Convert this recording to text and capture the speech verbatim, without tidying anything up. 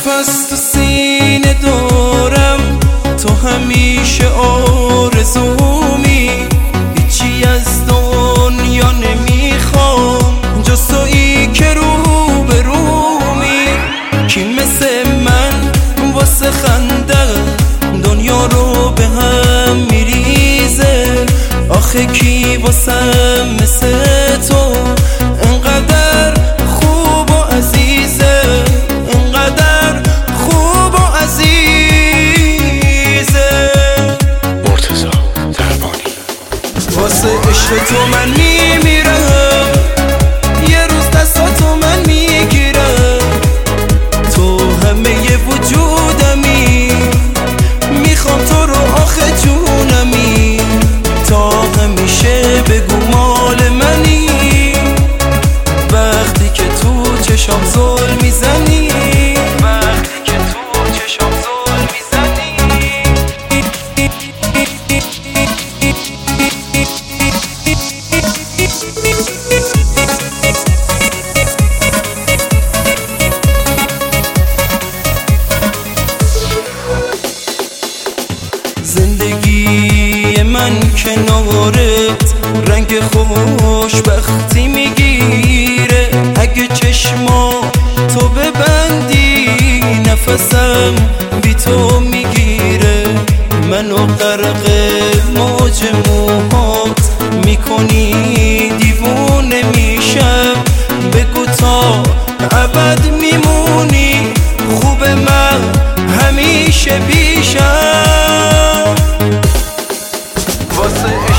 نفس تو سینه دارم، تو همیشه آرزومی، هیچی از دنیا نمیخوام جز تویی که رو به رومی. کی مثل من واسه خنده دنیا رو به هم میریزه؟ آخه کی واسه مثل تو انقدر خوب و عزیزه، انقدر خوب و عزیزه؟ مرتضی دربانی. واسه عشق تو من میمیرم، یه روز دستاتو من میگیرم، تو همه وجودمی، میخوام تو رو آخه جونمی، تا همیشه بگو مال منی، وقتی که تو چشام زل میزنی، وقتی که تو چشام زل میزنی. زندگی من کنارت رنگ خوشبختی میگیره، اگه چشما تو ببندی نفسم بی تو میگیره، منو غرق موج موهات میکنی، دیوونه میشم، بگو تا ابد میمونی، خوب من همیشه پیشم. واسه